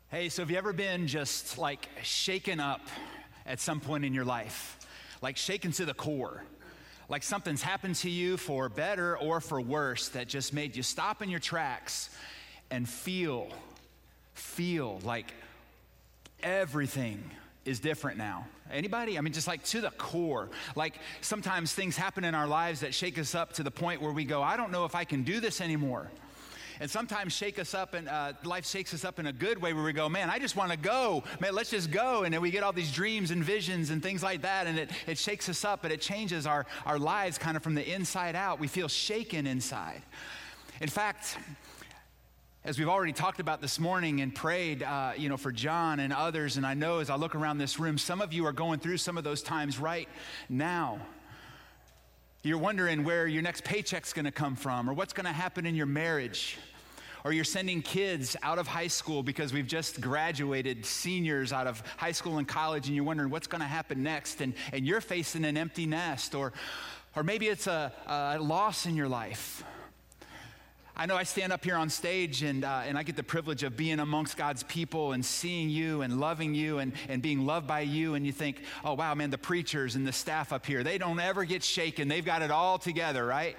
Hey, so have you ever been just like shaken up at some point in your life? Like shaken to the core? Like something's happened to you for better or for worse that just made you stop in your tracks and feel like everything is different now. Anybody? I mean, just like to the core. Like sometimes things happen in our lives that shake us up to the point where we go, I don't know if I can do this anymore. And sometimes shake us up, and life shakes us up in a good way where we go, man, I just want to go. Man, let's just go. And then we get all these dreams and visions and things like that, and it shakes us up, and it changes our lives kind of from the inside out. We feel shaken inside. In fact, as we've already talked about this morning and prayed, for John and others, and I know as I look around this room, some of you are going through some of those times right now. You're wondering where your next paycheck's going to come from, or what's going to happen in your marriage. Or you're sending kids out of high school because we've just graduated seniors out of high school and college, and you're wondering what's going to happen next, and you're facing an empty nest, or maybe it's a loss in your life. I know I stand up here on stage and I get the privilege of being amongst God's people and seeing you and loving you and being loved by you, and you think, oh wow, man, the preachers and the staff up here, they don't ever get shaken. They've got it all together, right?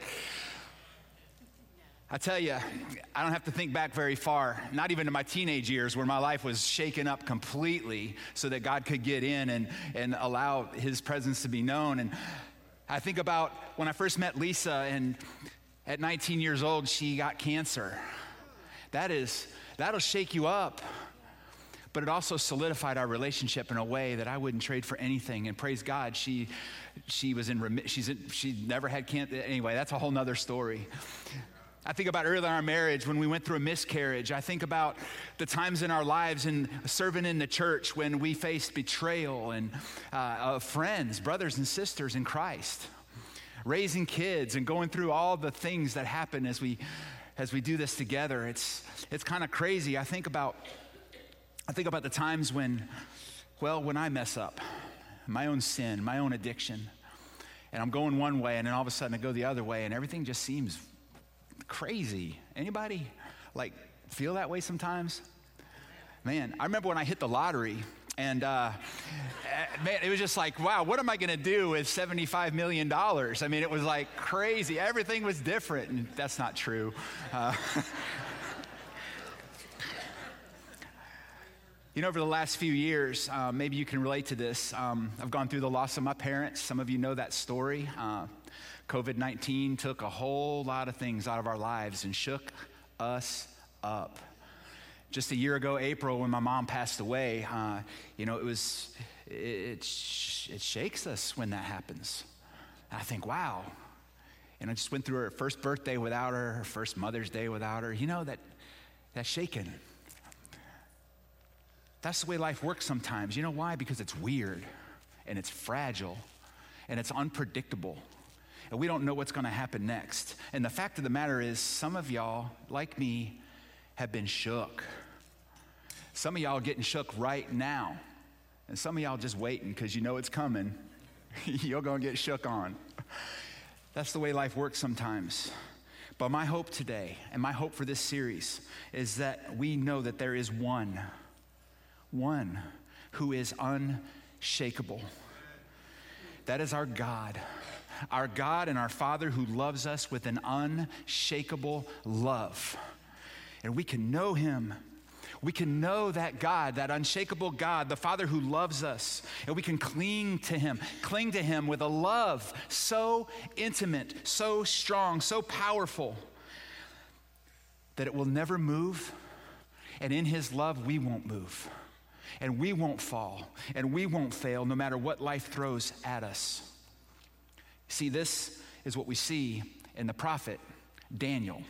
I tell you, I don't have to think back very far, not even to my teenage years where my life was shaken up completely so that God could get in and allow his presence to be known. And I think about when I first met Lisa, and at 19 years old, she got cancer. That'll shake you up. But it also solidified our relationship in a way that I wouldn't trade for anything. And praise God, she was she never had cancer. Anyway, that's a whole nother story. I think about early in our marriage when we went through a miscarriage. I think about the times in our lives and serving in the church when we faced betrayal and of friends, brothers and sisters in Christ. Raising kids and going through all the things that happen as we do this together. It's kind of crazy. I think about the times when I mess up, my own sin, my own addiction, and I'm going one way, and then all of a sudden I go the other way, and everything just seems crazy. Anybody like feel that way sometimes? Man, I remember when I hit the lottery, and man, it was just like, wow, what am I going to do with $75 million? I mean, it was like crazy. Everything was different, and that's not true. Over the last few years, maybe you can relate to this. I've gone through the loss of my parents. Some of you know that story. COVID-19 took a whole lot of things out of our lives and shook us up. Just a year ago, April, when my mom passed away, it shakes us when that happens. And I think, wow. And I just went through her first birthday without her first Mother's Day without her. That's shaken. That's the way life works sometimes. You know why? Because it's weird, and it's fragile, and it's unpredictable. And we don't know what's going to happen next. And the fact of the matter is, some of y'all, like me, have been shook. Some of y'all are getting shook right now. And some of y'all just waiting because you know it's coming. You're going to get shook on. That's the way life works sometimes. But my hope today, and my hope for this series, is that we know that there is one who is unshakable. That is our God. Our God and our Father who loves us with an unshakable love. And we can know him. We can know that God, that unshakable God, the Father who loves us. And we can cling to him with a love so intimate, so strong, so powerful that it will never move. And in his love, we won't move. And we won't fall. And we won't fail no matter what life throws at us. See, this is what we see in the prophet Daniel.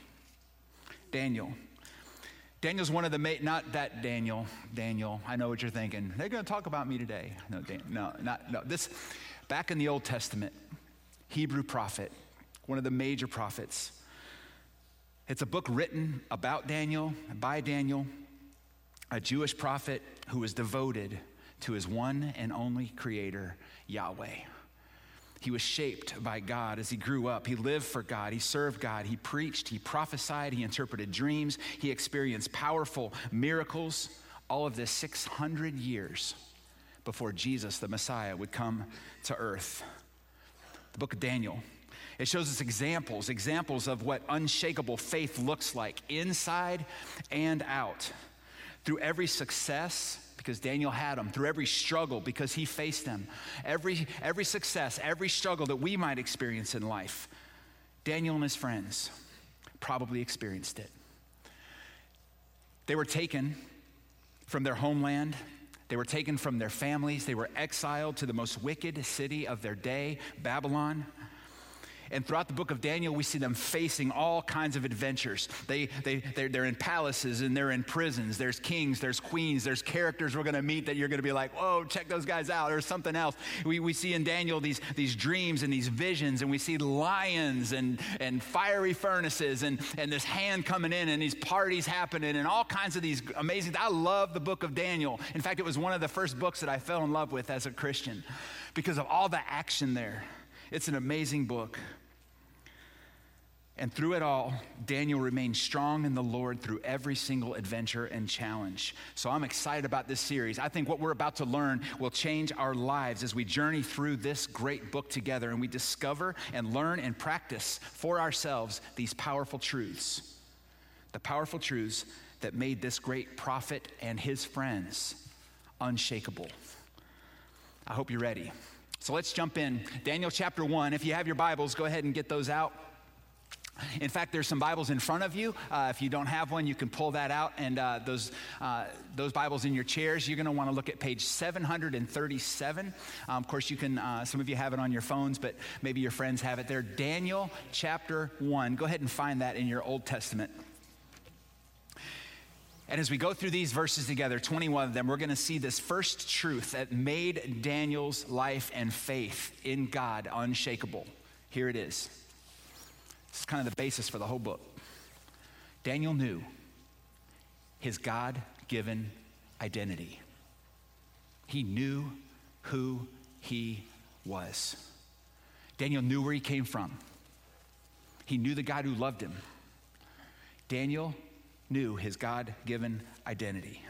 Daniel's one of the, not that Daniel, I know what you're thinking. They're going to talk about me today. No. This, back in the Old Testament, Hebrew prophet, one of the major prophets. It's a book written about Daniel, by Daniel, a Jewish prophet who was devoted to his one and only creator, Yahweh. He was shaped by God as he grew up. He lived for God. He served God. He preached. He prophesied. He interpreted dreams. He experienced powerful miracles, All of this 600 years before Jesus, the Messiah, would come to earth. The book of Daniel. It shows us examples of what unshakable faith looks like inside and out. Through every success, because Daniel had them, through every struggle, because he faced them, every success, every struggle that we might experience in life, Daniel and his friends probably experienced it. They were taken from their homeland. They were taken from their families. They were exiled to the most wicked city of their day, Babylon. And throughout the book of Daniel, we see them facing all kinds of adventures. They're in palaces and they're in prisons. There's kings, there's queens, there's characters we're going to meet that you're going to be like, whoa, check those guys out, or something else. We see in Daniel these dreams and these visions, and we see lions and fiery furnaces and this hand coming in and these parties happening and all kinds of these amazing. I love the book of Daniel. In fact, it was one of the first books that I fell in love with as a Christian because of all the action there. It's an amazing book. And through it all, Daniel remained strong in the Lord through every single adventure and challenge. So I'm excited about this series. I think what we're about to learn will change our lives as we journey through this great book together and we discover and learn and practice for ourselves these powerful truths. The powerful truths that made this great prophet and his friends unshakable. I hope you're ready. So let's jump in. Daniel chapter 1. If you have your Bibles, go ahead and get those out. In fact, there's some Bibles in front of you. If you don't have one, you can pull that out. And those Bibles in your chairs, you're going to want to look at page 737. Of course, you can. Some of you have it on your phones, but maybe your friends have it there. Daniel chapter 1. Go ahead and find that in your Old Testament. And as we go through these verses together, 21 of them, we're going to see this first truth that made Daniel's life and faith in God unshakable. Here it is. This is kind of the basis for the whole book. Daniel knew his God-given identity. He knew who he was. Daniel knew where he came from. He knew the God who loved him. Daniel knew his God-given identity.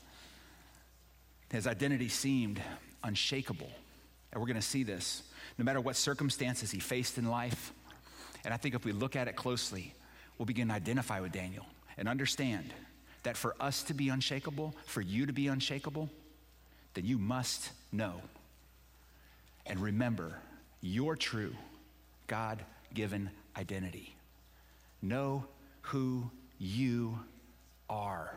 His identity seemed unshakable. And we're going to see this. No matter what circumstances he faced in life, and I think if we look at it closely, we'll begin to identify with Daniel and understand that for us to be unshakable, for you to be unshakable, then you must know and remember your true God-given identity. Know who you are.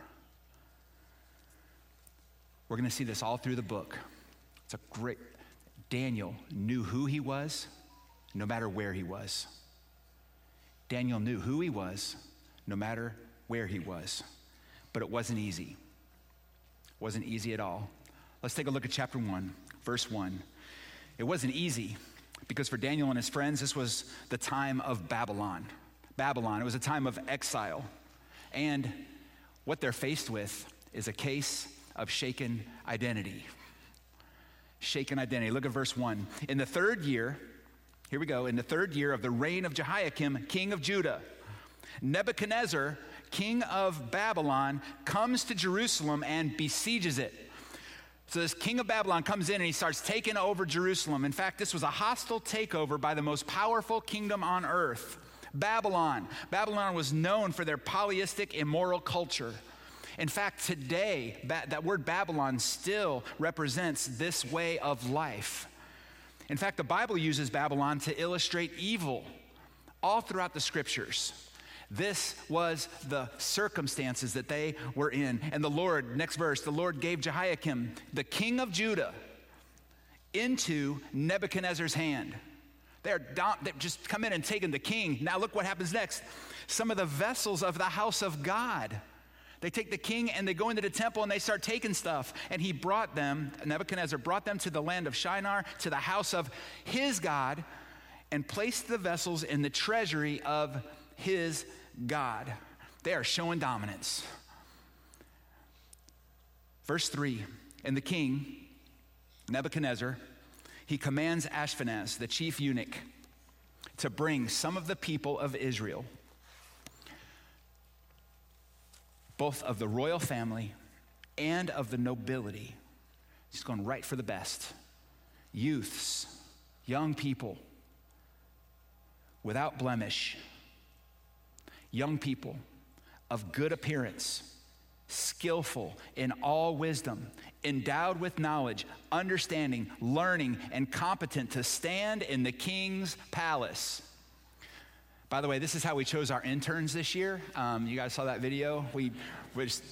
We're going to see this all through the book. It's a great, Daniel knew who he was no matter where he was. Daniel knew who he was no matter where he was. But it wasn't easy. It wasn't easy at all. Let's take a look at chapter 1, verse 1. It wasn't easy because for Daniel and his friends, this was the time of Babylon. It was a time of exile. And what they're faced with is a case of shaken identity. Shaken identity. Look at verse 1. In the third year, here we go, in the third year of the reign of Jehoiakim, king of Judah, Nebuchadnezzar, king of Babylon, comes to Jerusalem and besieges it. So this king of Babylon comes in and he starts taking over Jerusalem. In fact, this was a hostile takeover by the most powerful kingdom on earth, Babylon. Babylon was known for their polytheistic, immoral culture. In fact, today, that word Babylon still represents this way of life. In fact, the Bible uses Babylon to illustrate evil all throughout the scriptures. This was the circumstances that they were in. And the Lord, next verse, the Lord gave Jehoiakim, the king of Judah, into Nebuchadnezzar's hand. They've just come in and taken the king. Now look what happens next. Some of the vessels of the house of God, they take the king and they go into the temple and they start taking stuff. And Nebuchadnezzar brought them to the land of Shinar, to the house of his God, and placed the vessels in the treasury of his God. They are showing dominance. Verse 3, and the king, Nebuchadnezzar, he commands Ashpenaz, the chief eunuch, to bring some of the people of Israel, both of the royal family and of the nobility. He's going right for the best. Youths, young people, without blemish, young people of good appearance, skillful in all wisdom, endowed with knowledge, understanding, learning, and competent to stand in the king's palace. By the way, this is how we chose our interns this year. You guys saw that video? We just...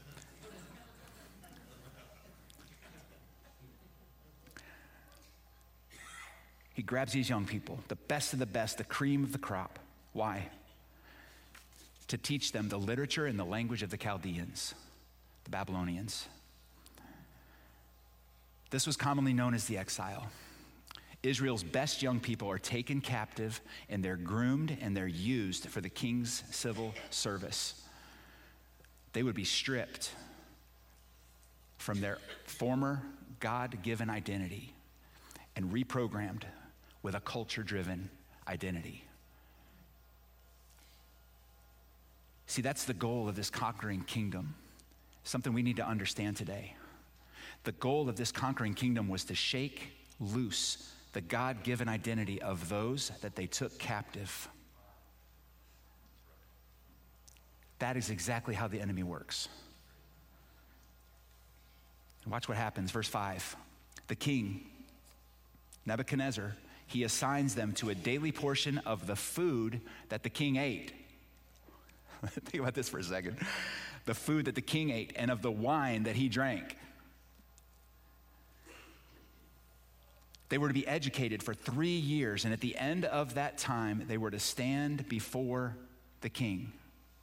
He grabs these young people, the best of the best, the cream of the crop. Why? To teach them the literature and the language of the Chaldeans, the Babylonians. This was commonly known as the exile. Israel's best young people are taken captive and they're groomed and they're used for the king's civil service. They would be stripped from their former God-given identity and reprogrammed with a culture-driven identity. See, that's the goal of this conquering kingdom, something we need to understand today. The goal of this conquering kingdom was to shake loose the God-given identity of those that they took captive. That is exactly how the enemy works. Watch what happens, verse 5. The king, Nebuchadnezzar, he assigns them to a daily portion of the food that the king ate. Think about this for a second. The food that the king ate and of the wine that he drank. They were to be educated for 3 years, and at the end of that time, they were to stand before the king.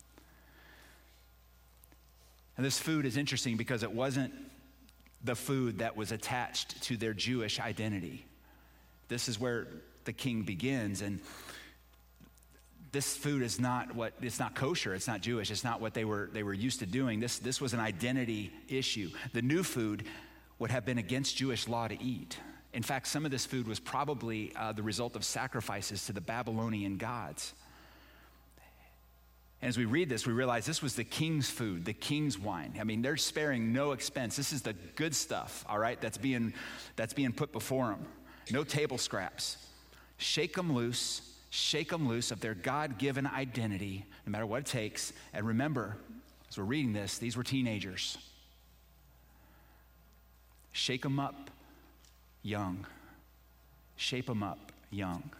And this food is interesting because it wasn't the food that was attached to their Jewish identity. This is where the king begins, and this food is not kosher, it's not Jewish, it's not what they were used to doing. This was an identity issue. The new food would have been against Jewish law to eat. In fact, some of this food was probably the result of sacrifices to the Babylonian gods. And as we read this, we realize this was the king's food, the king's wine. I mean, they're sparing no expense. This is the good stuff, all right, that's being put before them. No table scraps. Shake them loose of their God-given identity, no matter what it takes. And remember, as we're reading this, these were teenagers. Shake them up young. Shape them up young.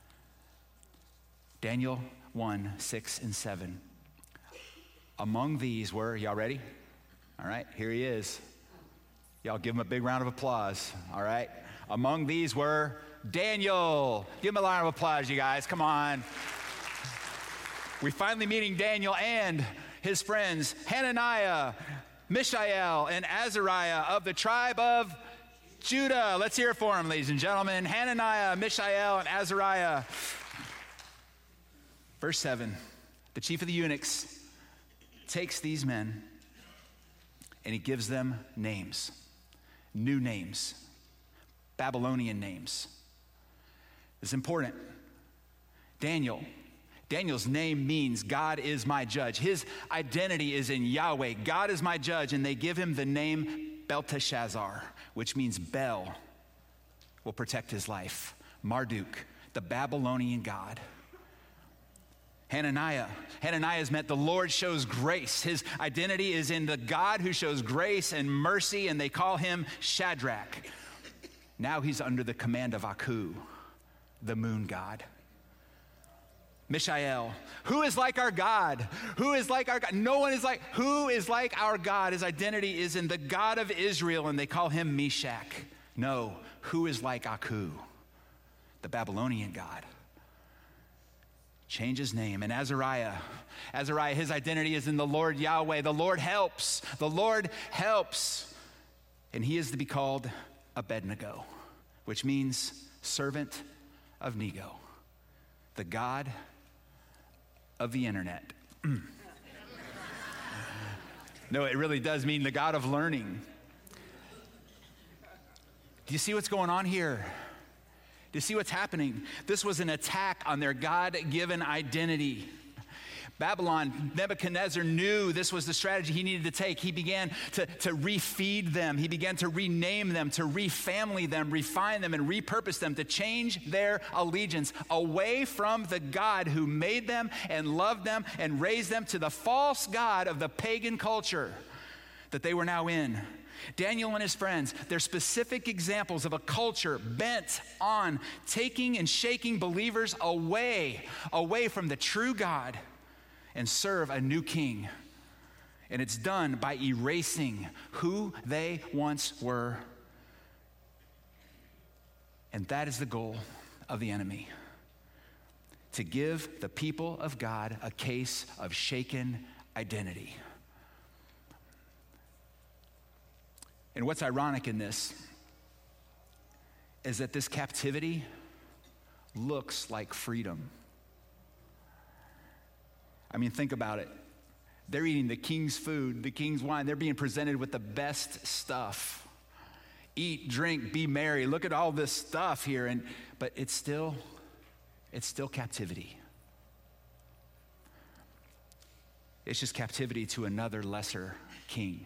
Daniel 1, 6, and 7. Among these were, y'all ready? All right, here he is. Y'all give him a big round of applause, all right? Among these were Daniel. Give him a round of applause, you guys, come on. We're finally meeting Daniel and his friends, Hananiah, Mishael, and Azariah of the tribe of Judah. Let's hear it for him, ladies and gentlemen. Hananiah, Mishael, and Azariah. Verse 7, the chief of the eunuchs takes these men and he gives them names, new names, Babylonian names. It's important. Daniel's name means God is my judge. His identity is in Yahweh. God is my judge, and they give him the name Belteshazzar, which means Bel will protect his life. Marduk, the Babylonian god. Hananiah has meant the Lord shows grace. His identity is in the God who shows grace and mercy, and they call him Shadrach. Now he's under the command of Aku, the moon god. Mishael, who is like our God? Who is like our God? No one is like, who is like our God? His identity is in the God of Israel, and they call him Meshach. No, who is like Aku, the Babylonian god? Change his name. And Azariah, his identity is in the Lord Yahweh. The Lord helps. The Lord helps. And he is to be called Abednego, which means servant of Nego, the God of the internet. No, it really does mean the God of learning. Do you see what's going on here? Do you see what's happening? This was an attack on their God-given identity. Babylon, Nebuchadnezzar knew this was the strategy he needed to take. He began to refeed them. He began to rename them, to refamily them, refine them, and repurpose them, to change their allegiance away from the God who made them and loved them and raised them to the false god of the pagan culture that they were now in. Daniel and his friends, they're specific examples of a culture bent on taking and shaking believers away from the true God and serve a new king. And it's done by erasing who they once were. And that is the goal of the enemy, to give the people of God a case of shaken identity. And what's ironic in this is that this captivity looks like freedom. I mean, think about it. They're eating the king's food, the king's wine. They're being presented with the best stuff. Eat, drink, be merry. Look at all this stuff here. But it's still captivity. It's just captivity to another lesser king.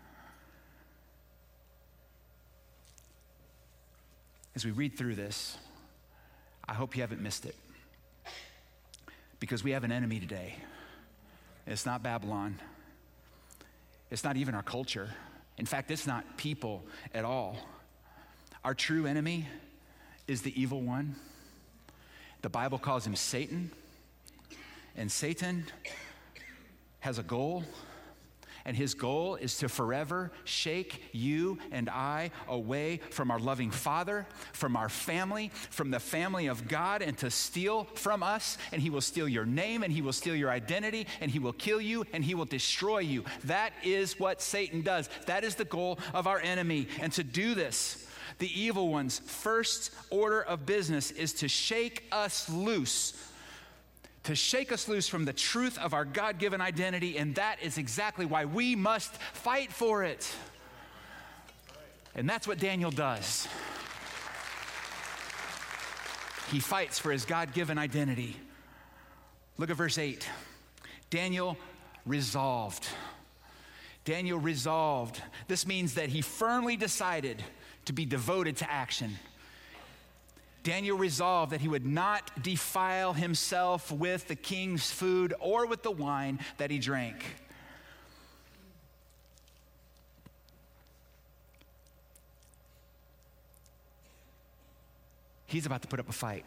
As we read through this, I hope you haven't missed it. Because we have an enemy today. It's not Babylon. It's not even our culture. In fact, it's not people at all. Our true enemy is the evil one. The Bible calls him Satan. And Satan has a goal. And his goal is to forever shake you and I away from our loving Father, from our family, from the family of God, and to steal from us. And he will steal your name, and he will steal your identity, and he will kill you, and he will destroy you. That is what Satan does. That is the goal of our enemy. And to do this, the evil one's first order of business is to shake us loose. To shake us loose from the truth of our God-given identity, and that is exactly why we must fight for it. And that's what Daniel does. He fights for his God-given identity. Look at verse 8. Daniel resolved. Daniel resolved. This means that he firmly decided to be devoted to action. Daniel resolved that he would not defile himself with the king's food or with the wine that he drank. He's about to put up a fight.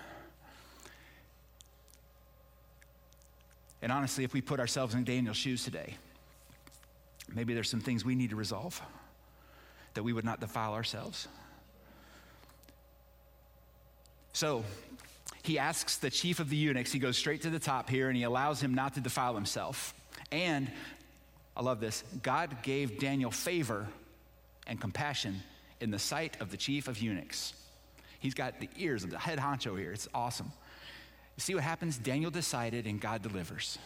And honestly, if we put ourselves in Daniel's shoes today, maybe there's some things we need to resolve, that we would not defile ourselves. So he asks the chief of the eunuchs, he goes straight to the top here, and he allows him not to defile himself. And I love this, God gave Daniel favor and compassion in the sight of the chief of eunuchs. He's got the ears of the head honcho here. It's awesome. You see what happens? Daniel decided and God delivers.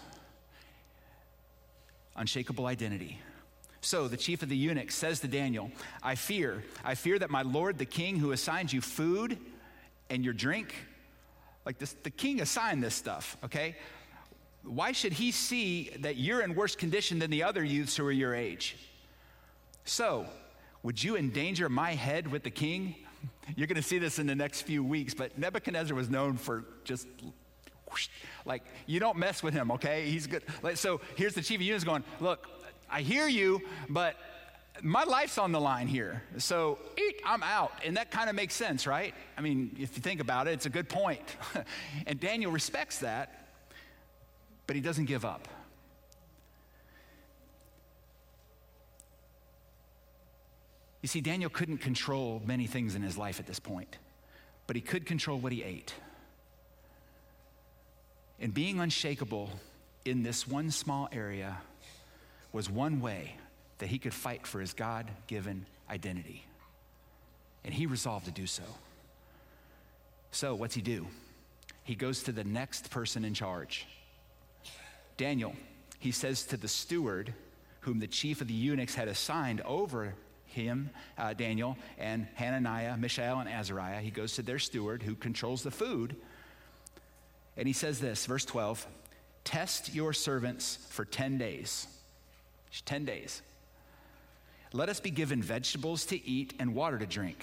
Unshakable identity. So the chief of the eunuchs says to Daniel, I fear that my lord the king, who assigned you food and your drink, like this, the king assigned this stuff, okay? Why should he see that you're in worse condition than the other youths who are your age? So, would you endanger my head with the king? You're going to see this in the next few weeks, but Nebuchadnezzar was known for just, like, you don't mess with him, okay? He's good. Like, so here's the chief of eunuchs going, look, I hear you, but my life's on the line here, so I'm out. And that kind of makes sense, right? I mean, if you think about it, it's a good point. And Daniel respects that, but he doesn't give up. You see, Daniel couldn't control many things in his life at this point, but he could control what he ate. And being unshakable in this one small area was one way that he could fight for his God-given identity. And he resolved to do so. So what's he do? He goes to the next person in charge. Daniel, he says to the steward, whom the chief of the eunuchs had assigned over him, Daniel, and Hananiah, Mishael, and Azariah, he goes to their steward who controls the food. And he says this, verse 12, test your servants for 10 days. 10 days. Let us be given vegetables to eat and water to drink.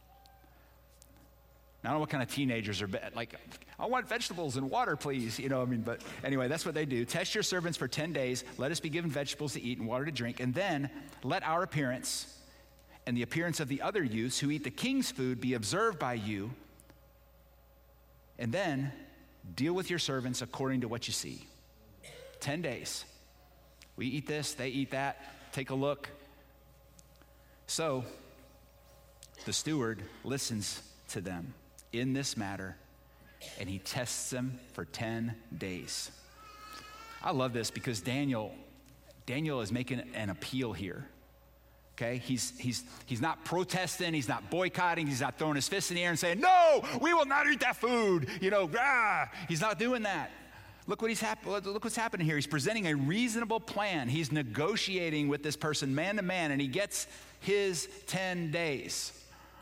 Now, I don't know what kind of teenagers are like, I want vegetables and water, please. But anyway, that's what they do. Test your servants for 10 days. Let us be given vegetables to eat and water to drink. And then let our appearance and the appearance of the other youths who eat the king's food be observed by you. And then deal with your servants according to what you see. 10 days. We eat this, they eat that. Take a look. So the steward listens to them in this matter, and he tests them for 10 days. I love this because Daniel is making an appeal here. Okay, he's not protesting, he's not boycotting, he's not throwing his fist in the air and saying, no, we will not eat that food. He's not doing that. Look what's happening here. He's presenting a reasonable plan. He's negotiating with this person man to man, and he gets his 10 days.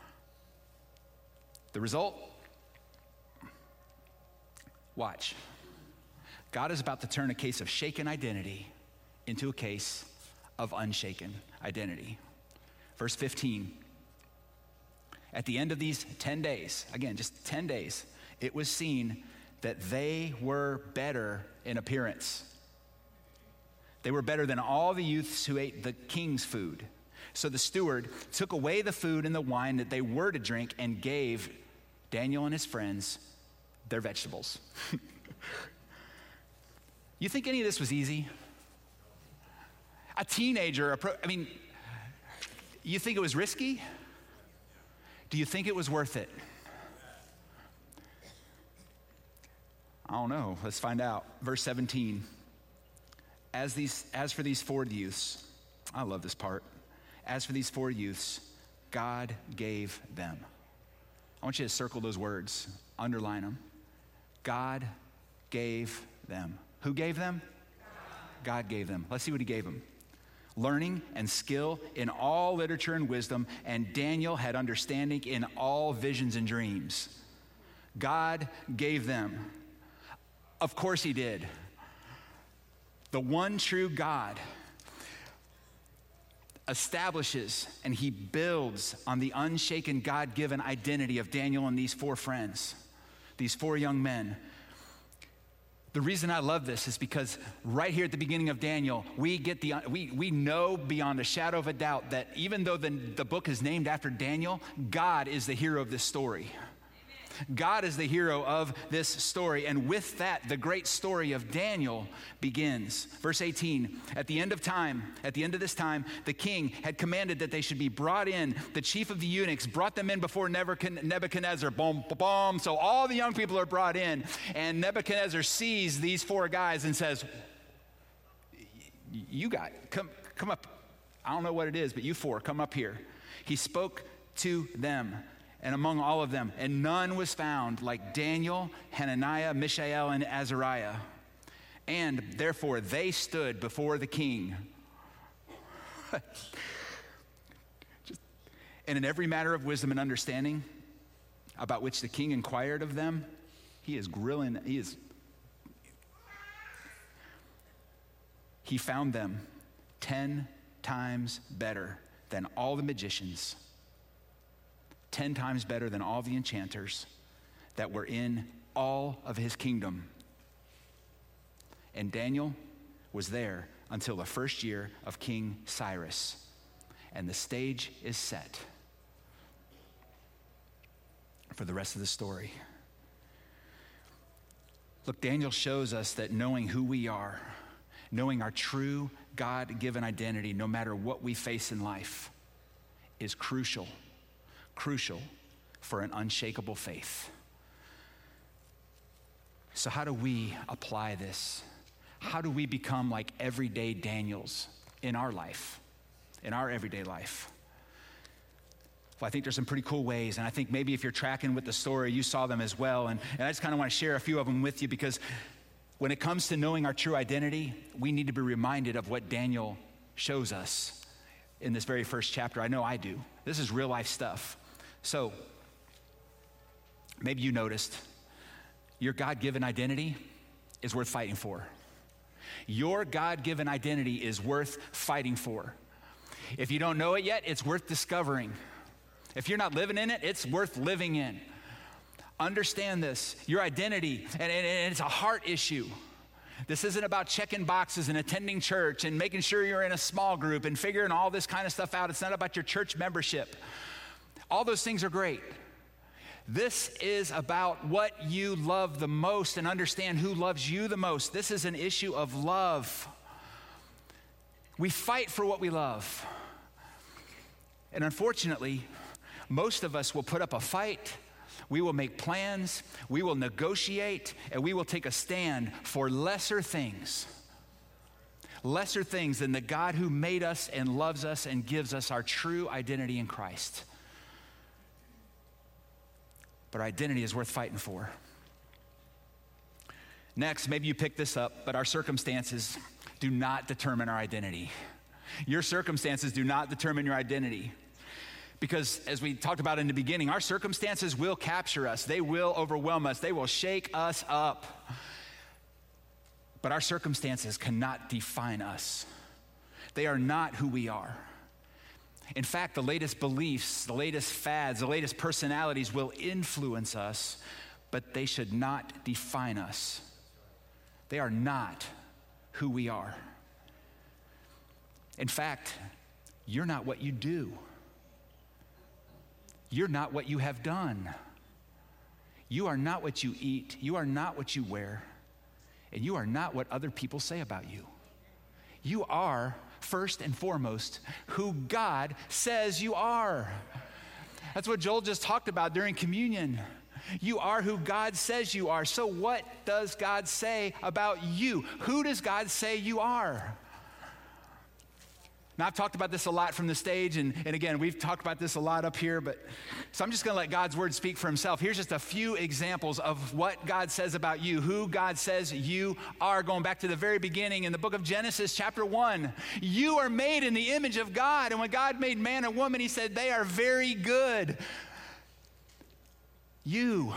The result? Watch. God is about to turn a case of shaken identity into a case of unshaken identity. Verse 15. At the end of these 10 days, again, just 10 days, it was seen that they were better in appearance. They were better than all the youths who ate the king's food. So the steward took away the food and the wine that they were to drink and gave Daniel and his friends their vegetables. You think any of this was easy? A teenager, you think it was risky? Do you think it was worth it? I don't know. Let's find out. Verse 17. As for these 4 youths, I love this part. As for these 4 youths, God gave them. I want you to circle those words, underline them. God gave them. Who gave them? God gave them. Let's see what he gave them. Learning and skill in all literature and wisdom, and Daniel had understanding in all visions and dreams. God gave them. Of course he did. The one true God establishes and he builds on the unshaken God-given identity of Daniel and these 4 friends, these 4 young men. The reason I love this is because right here at the beginning of Daniel, we know beyond a shadow of a doubt that even though the book is named after Daniel, God is the hero of this story. God is the hero of this story. And with that, the great story of Daniel begins. Verse 18, at the end of this time, the king had commanded that they should be brought in. The chief of the eunuchs brought them in before Nebuchadnezzar. Boom, boom, boom. So all the young people are brought in. And Nebuchadnezzar sees these 4 guys and says, you guys, come up. I don't know what it is, but you 4, come up here. He spoke to them. And among all of them, and none was found like Daniel, Hananiah, Mishael, and Azariah. And therefore they stood before the king. And in every matter of wisdom and understanding about which the king inquired of them, he found them 10 times better than all the magicians, 10 times better than all the enchanters that were in all of his kingdom. And Daniel was there until the first year of King Cyrus. And the stage is set for the rest of the story. Look, Daniel shows us that knowing who we are, knowing our true God-given identity, no matter what we face in life, is crucial for an unshakable faith. So how do we apply this? How do we become like everyday Daniels in our life, in our everyday life? Well, I think there's some pretty cool ways, and I think maybe if you're tracking with the story, you saw them as well, and I just kind of want to share a few of them with you, because when it comes to knowing our true identity, we need to be reminded of what Daniel shows us in this very first chapter. I know I do. This is real life stuff. So maybe you noticed your God-given identity is worth fighting for. Your God-given identity is worth fighting for. If you don't know it yet, it's worth discovering. If you're not living in it, it's worth living in. Understand this, your identity, and it's a heart issue. This isn't about checking boxes and attending church and making sure you're in a small group and figuring all this kind of stuff out. It's not about your church membership. All those things are great. This is about what you love the most and understand who loves you the most. This is an issue of love. We fight for what we love. And unfortunately, most of us will put up a fight. We will make plans, we will negotiate, and we will take a stand for lesser things than the God who made us and loves us and gives us our true identity in Christ. But our identity is worth fighting for. Next, maybe you picked this up, but our circumstances do not determine our identity. Your circumstances do not determine your identity. Because as we talked about in the beginning, our circumstances will capture us. They will overwhelm us. They will shake us up. But our circumstances cannot define us. They are not who we are. In fact, the latest beliefs, the latest fads, the latest personalities will influence us, but they should not define us. They are not who we are. In fact, you're not what you do. You're not what you have done. You are not what you eat. You are not what you wear. And you are not what other people say about you. You are, first and foremost, who God says you are. That's what Joel just talked about during communion. You are who God says you are. So what does God say about you? Who does God say you are? Now, I've talked about this a lot from the stage, and again, we've talked about this a lot up here, so I'm just going to let God's word speak for himself. Here's just a few examples of what God says about you, who God says you are, going back to the very beginning in the book of Genesis, chapter 1. You are made in the image of God, and when God made man and woman, he said, they are very good. You.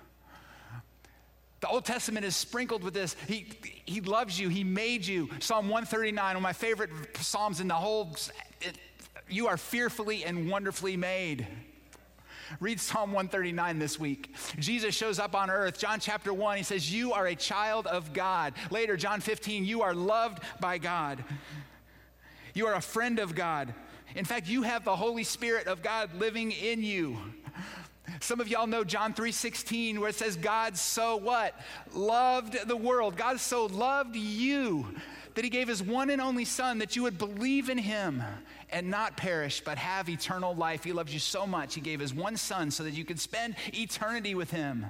The Old Testament is sprinkled with this. He loves you. He made you. Psalm 139, one of my favorite psalms in the whole, you are fearfully and wonderfully made. Read Psalm 139 this week. Jesus shows up on earth. John chapter 1, he says, you are a child of God. Later, John 15, you are loved by God. You are a friend of God. In fact, you have the Holy Spirit of God living in you. Some of y'all know John 3:16, where it says, God so what? Loved the world. God so loved you that he gave his one and only son that you would believe in him and not perish, but have eternal life. He loves you so much. He gave his one son so that you could spend eternity with him.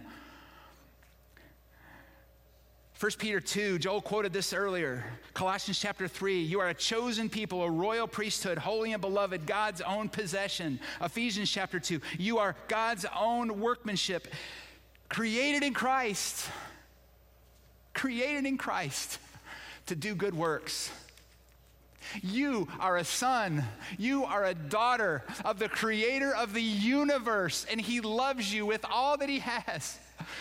1 Peter 2, Joel quoted this earlier. Colossians chapter 3, you are a chosen people, a royal priesthood, holy and beloved, God's own possession. Ephesians chapter 2, you are God's own workmanship, created in Christ to do good works. You are a son, you are a daughter of the creator of the universe, and he loves you with all that he has.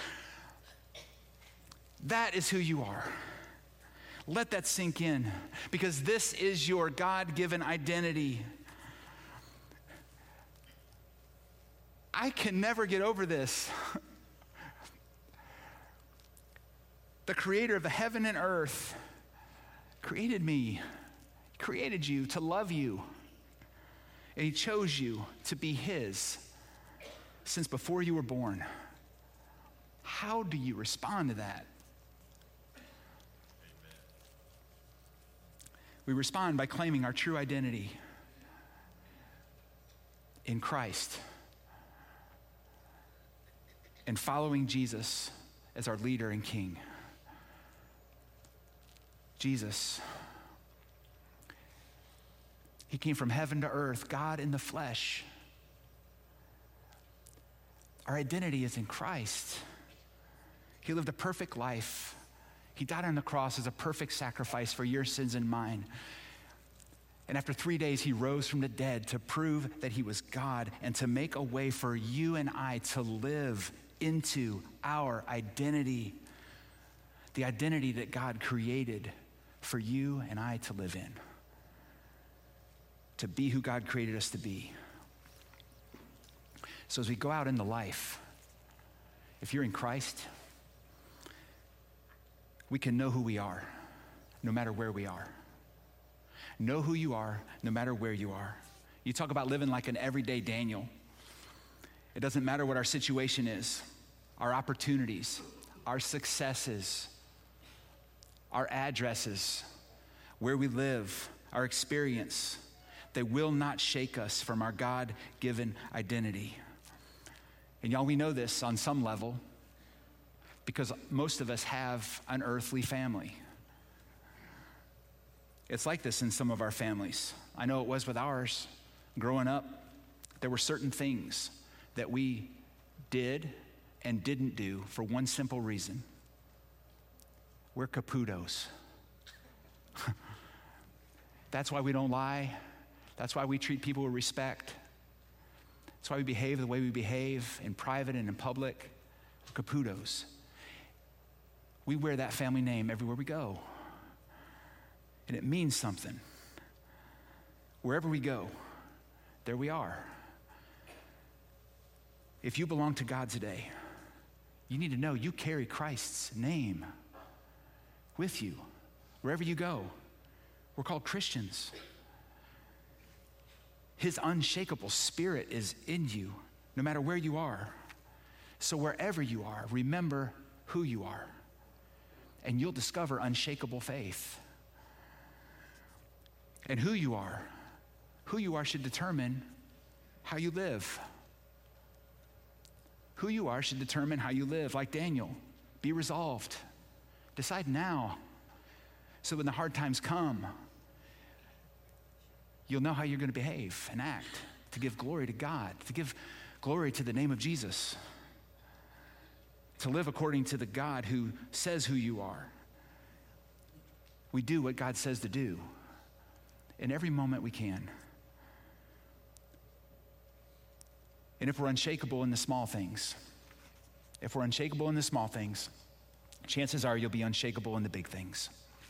That is who you are. Let that sink in, because this is your God-given identity. I can never get over this. The creator of the heaven and earth created me, created you to love you, and he chose you to be his since before you were born. How do you respond to that? We respond by claiming our true identity in Christ and following Jesus as our leader and king. Jesus, he came from heaven to earth, God in the flesh. Our identity is in Christ. He lived a perfect life. He died on the cross as a perfect sacrifice for your sins and mine. And after 3 days, he rose from the dead to prove that he was God and to make a way for you and I to live into our identity, the identity that God created for you and I to live in, to be who God created us to be. So as we go out into life, if you're in Christ, we can know who we are, no matter where we are. Know who you are, no matter where you are. You talk about living like an everyday Daniel. It doesn't matter what our situation is, our opportunities, our successes, our addresses, where we live, our experience. They will not shake us from our God-given identity. And y'all, we know this on some level because most of us have an earthly family. It's like this in some of our families. I know it was with ours. Growing up, there were certain things that we did and didn't do for one simple reason. We're Caputos. That's why we don't lie. That's why we treat people with respect. That's why we behave the way we behave in private and in public. We're Caputos. We wear that family name everywhere we go. And it means something. Wherever we go, there we are. If you belong to God today, you need to know you carry Christ's name with you wherever you go. We're called Christians. His unshakable spirit is in you, no matter where you are. So wherever you are, remember who you are, and you'll discover unshakable faith. And who you are should determine how you live. Who you are should determine how you live. Like Daniel, be resolved. Decide now, so when the hard times come, you'll know how you're going to behave and act to give glory to God, to give glory to the name of Jesus, to live according to the God who says who you are. We do what God says to do in every moment we can. And if we're unshakable in the small things, chances are you'll be unshakable in the big things.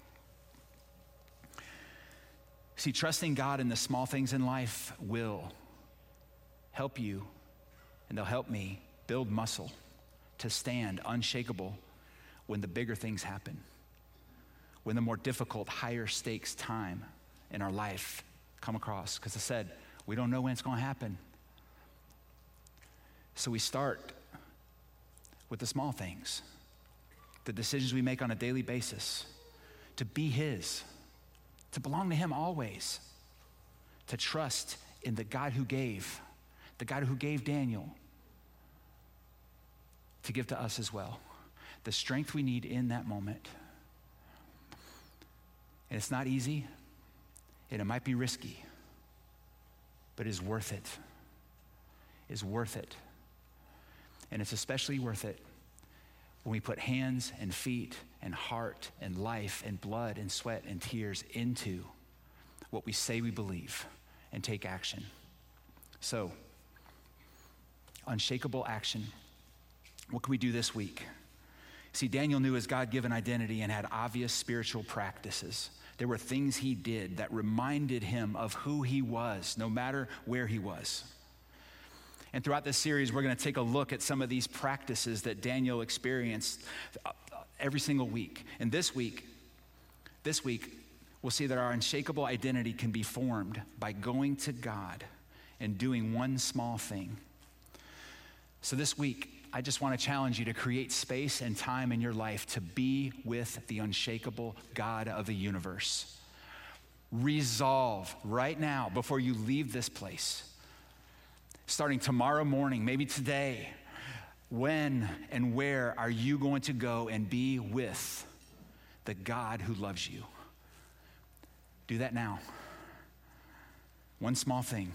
See, trusting God in the small things in life will help you, and they'll help me build muscle to stand unshakable when the bigger things happen, when the more difficult, higher stakes time in our life come across. Because I said, we don't know when it's going to happen. So we start with the small things, the decisions we make on a daily basis, to be His, to belong to Him always, to trust in the God who gave Daniel, to give to us as well, the strength we need in that moment. And it's not easy, and it might be risky, but it is worth it. It's worth it. And it's especially worth it when we put hands and feet and heart and life and blood and sweat and tears into what we say we believe and take action. So, unshakable action. What can we do this week? See, Daniel knew his God-given identity and had obvious spiritual practices. There were things he did that reminded him of who he was, no matter where he was. And throughout this series, we're going to take a look at some of these practices that Daniel experienced every single week. And this week, we'll see that our unshakable identity can be formed by going to God and doing one small thing. So this week, I just want to challenge you to create space and time in your life to be with the unshakable God of the universe. Resolve right now, before you leave this place, starting tomorrow morning, maybe today, when and where are you going to go and be with the God who loves you? Do that now. One small thing.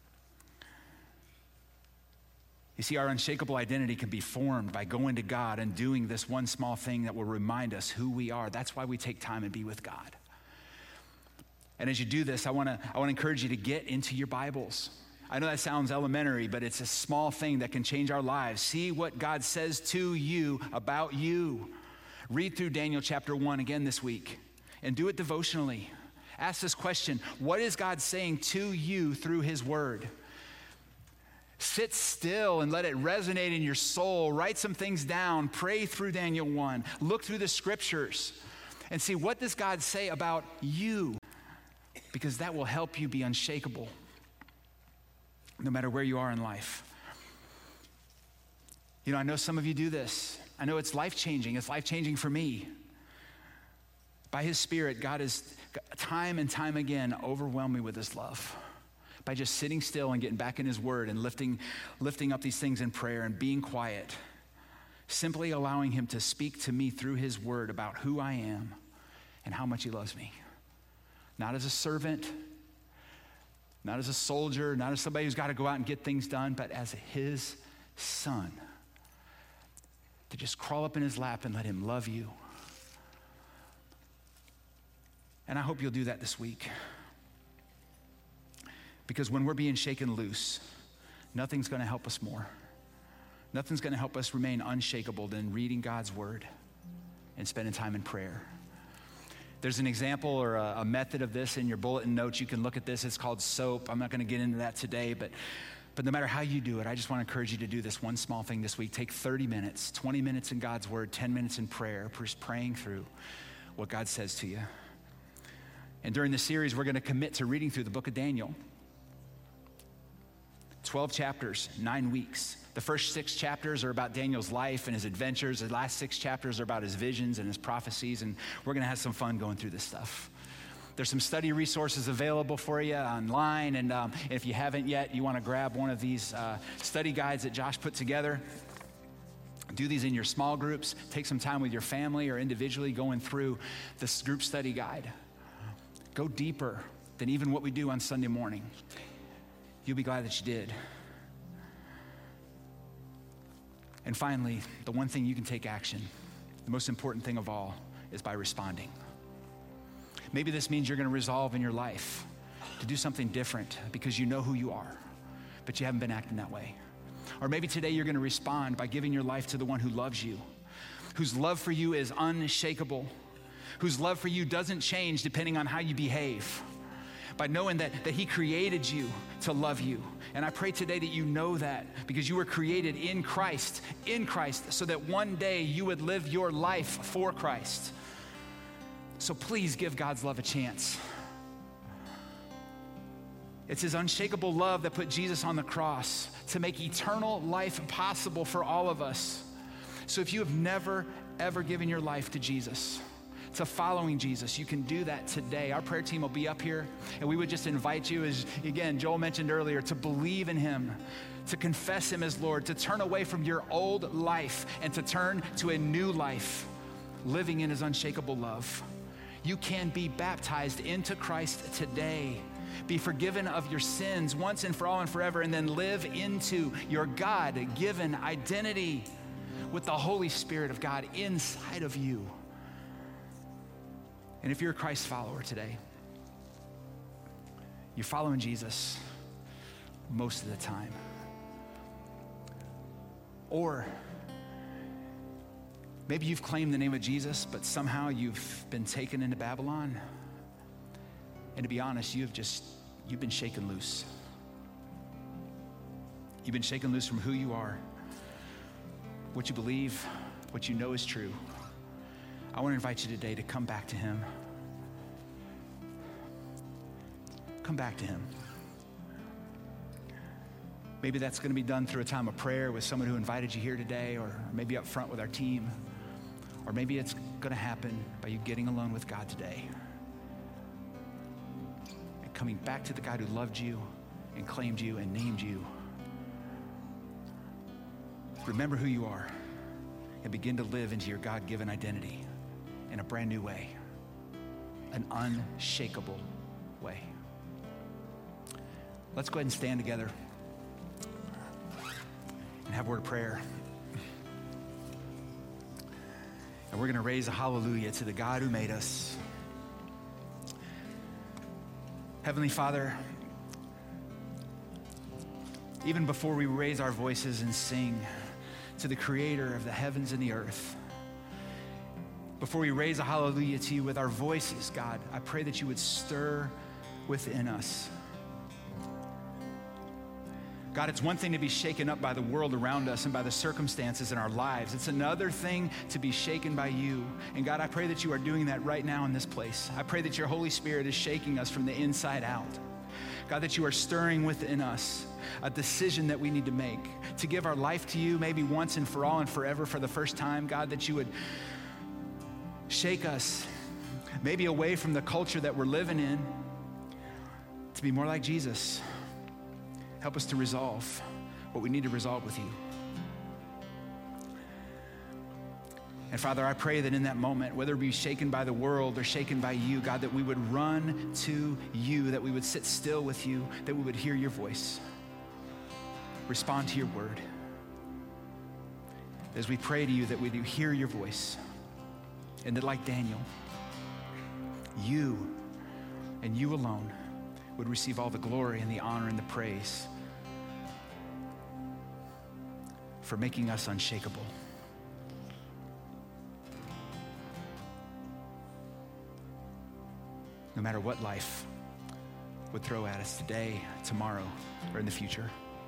You see, our unshakable identity can be formed by going to God and doing this one small thing that will remind us who we are. That's why we take time and be with God. And as you do this, I want to encourage you to get into your Bibles. I know that sounds elementary, but it's a small thing that can change our lives. See what God says to you about you. Read through Daniel chapter 1 again this week. and do it devotionally. Ask this question: what is God saying to you through his word? Sit still and let it resonate in your soul. Write some things down. Pray through Daniel 1. Look through the scriptures and see, what does God say about you? Because that will help you be unshakable no matter where you are in life. You know, I know some of you do this. I know it's life-changing. It's life-changing for me. By his Spirit, God has time and time again overwhelmed me with his love. By just sitting still and getting back in his word and lifting up these things in prayer and being quiet. Simply allowing him to speak to me through his word about who I am and how much he loves me. Not as a servant, not as a soldier, not as somebody who's got to go out and get things done, but as his son. To just crawl up in his lap and let him love you. And I hope you'll do that this week. Because when we're being shaken loose, nothing's going to help us more. Nothing's going to help us remain unshakable than reading God's word and spending time in prayer. There's an example or a method of this in your bulletin notes. You can look at this. It's called SOAP. I'm not going to get into that today, but no matter how you do it, I just want to encourage you to do this one small thing this week. Take 30 minutes, 20 minutes in God's word, 10 minutes in prayer, just praying through what God says to you. And during this series, we're going to commit to reading through the book of Daniel. 12 chapters, 9 weeks. The first 6 chapters are about Daniel's life and his adventures. The last 6 chapters are about his visions and his prophecies, and we're going to have some fun going through this stuff. There's some study resources available for you online, and if you haven't yet, you want to grab one of these study guides that Josh put together. Do these in your small groups. Take some time with your family or individually going through this group study guide. Go deeper than even what we do on Sunday morning. You'll be glad that you did. And finally, the one thing you can take action, the most important thing of all, is by responding. Maybe this means you're going to resolve in your life to do something different because you know who you are, but you haven't been acting that way. Or maybe today you're going to respond by giving your life to the one who loves you, whose love for you is unshakable, whose love for you doesn't change depending on how you behave. By knowing that he created you to love you. And I pray today that you know that because you were created in Christ, so that one day you would live your life for Christ. So please give God's love a chance. It's his unshakable love that put Jesus on the cross to make eternal life possible for all of us. So if you have never, ever given your life to Jesus, to following Jesus, you can do that today. Our prayer team will be up here, and we would just invite you, as again, Joel mentioned earlier, to believe in him, to confess him as Lord, to turn away from your old life and to turn to a new life, living in his unshakable love. You can be baptized into Christ today, be forgiven of your sins once and for all and forever, and then live into your God-given identity with the Holy Spirit of God inside of you. And if you're a Christ follower today, you're following Jesus most of the time. Or maybe you've claimed the name of Jesus, but somehow you've been taken into Babylon. And to be honest, you've been shaken loose. You've been shaken loose from who you are, what you believe, what you know is true. I want to invite you today to come back to him. Come back to him. Maybe that's going to be done through a time of prayer with someone who invited you here today, or maybe up front with our team. Or maybe it's going to happen by you getting alone with God today. And coming back to the God who loved you and claimed you and named you. Remember who you are and begin to live into your God-given identity in a brand new way, an unshakable way. Let's go ahead and stand together and have a word of prayer. And we're going to raise a hallelujah to the God who made us. Heavenly Father, even before we raise our voices and sing to the Creator of the heavens and the earth, before we raise a hallelujah to you with our voices, God, I pray that you would stir within us. God, it's one thing to be shaken up by the world around us and by the circumstances in our lives. It's another thing to be shaken by you. And God, I pray that you are doing that right now in this place. I pray that your Holy Spirit is shaking us from the inside out. God, that you are stirring within us a decision that we need to make, to give our life to you maybe once and for all and forever for the first time. God, that you would shake us maybe away from the culture that we're living in to be more like Jesus. Help us to resolve what we need to resolve with you. And Father, I pray that in that moment, whether it be shaken by the world or shaken by you, God, that we would run to you, that we would sit still with you, that we would hear your voice, respond to your word. As we pray to you, that we do hear your voice, and that like Daniel, you and you alone would receive all the glory and the honor and the praise for making us unshakable. No matter what life would throw at us today, tomorrow, or in the future.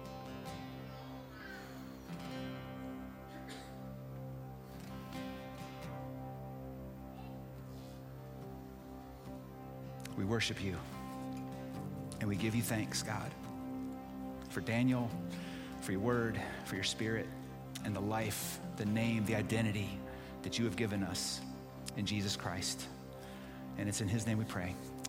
We worship you. And we give you thanks, God, for Daniel, for your word, for your spirit, and the life, the name, the identity that you have given us in Jesus Christ. And it's in his name we pray.